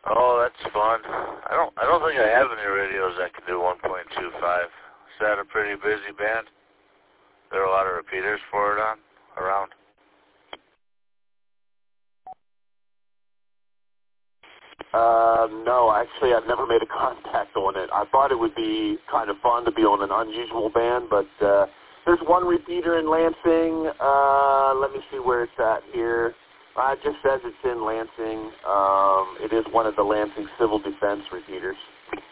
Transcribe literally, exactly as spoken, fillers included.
Oh, that's fun. I don't I don't think I have any radios that can do one point two five. Is that a pretty busy band? There are a lot of repeaters for it on around. Uh, no, actually, I've never made a contact on it. I thought it would be kind of fun to be on an unusual band, but uh, there's one repeater in Lansing. Uh, let me see where it's at here. Uh, it just says it's in Lansing. Um, it is one of the Lansing Civil Defense repeaters.